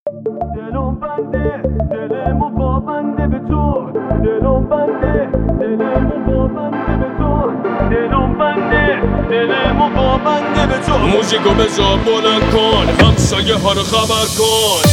دلم بنده دلمو پابنده به تو، دلم بنده دلمو پابنده به تو، دلم بنده دلمو پابنده به تو. موزیکو بذار بلند کن، همسایه ها رو خبر کن.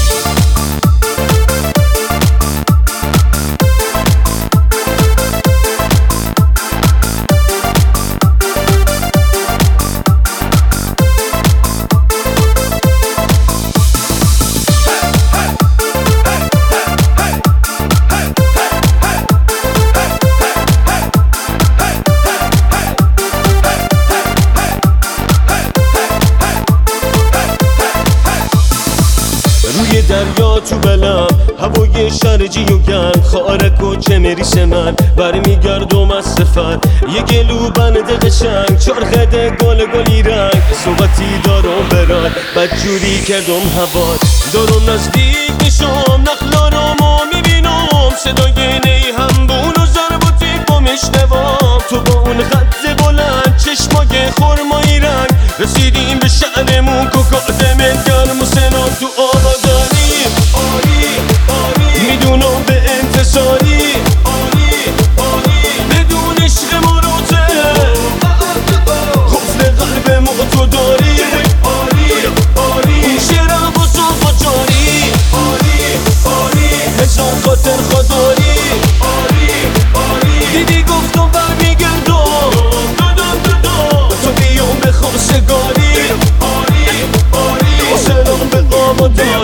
روی دریا تو بلم هوای شرجی و گرم، خارک و چمریس من برمیگردم از سفر. یه گلو بنده قشنگ چرخده گلی رنگ، صحبتی دارم برات بدجوری کردم هوات. دارم نزدیک میشم نخلارمو میبینم، صدای نی همبون و ضرباتی با میشنوم. تو با اون خط بلند چشمای خرمایی رنگ، رسیدیم به شهرمون کوکادمت گرم و سنان تو آبادانی. میدونم به انتصاری بدون عشق مروته، قفل قلب ما تو داری. اون شعرم با صفا جاری، هزار خاطر خداری. دیدی گفتم برمیگردم تو بیام به خواستگاری. سلام به آبادان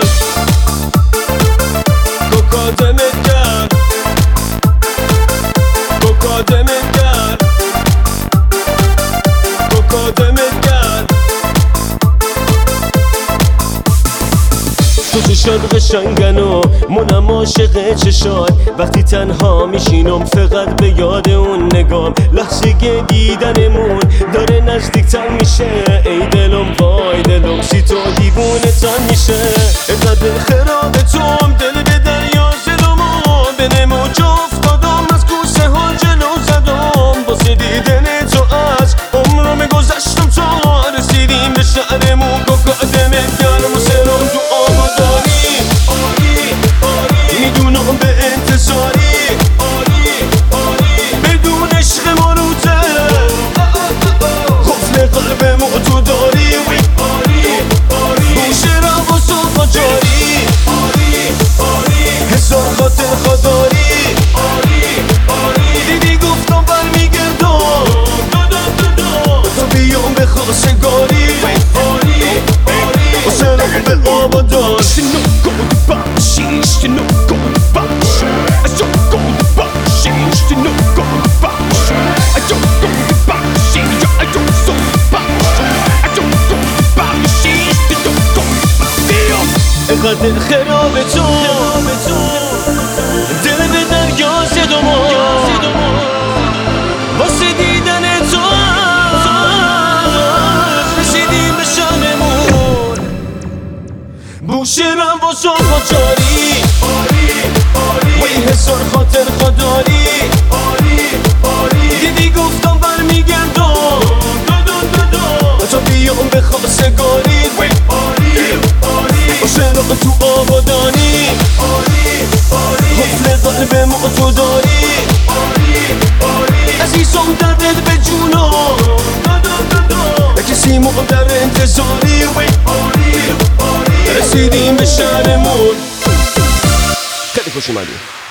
کوکادمت کرد، کوکادمت کرد، کوکادمت کرد. تو چشات قشنگن و منم عاشق چشات، وقتی تنها میشینم فقط به یاد اون نگام. لحظه دیدنمون داره نزدیکتر میشه، ای دلم وای دلم سی تو دیوونه تن میشه. اینقدر دل خراب توم، دل به دریا زدم و به نمو جا افتادم، از کوسه ها جلو زدم. واسه دیدن تو از عمرم گذشتم تا رسیدیم به شهرمون کوکادمت گرم و سرم تو آبادانی. میدونم به انتصاری بدون عشق مروته، قفل قلب ما تو داری. اون شعرم با صفا جاری، هزار خاطر خداری. دیدی گفتم برمیگردم تو بیام به خواستگاری. سلام به آبادان. اینقدر خراب تو، دل به دریا زدم واسه دیدن تو رسیدیم به شهرمون. بوشرم با صفا جاری، وی هزار خاطر خداری. دیدی گفتم برمیگردم تو بیام به خواستگاری. سلام تو آبادانی، قفل قلب ما تو داری. عزیزم دردت به جونم، کسی ما در انتظاری. رسیدیم به شهرمون. خیلی خوش اومدی.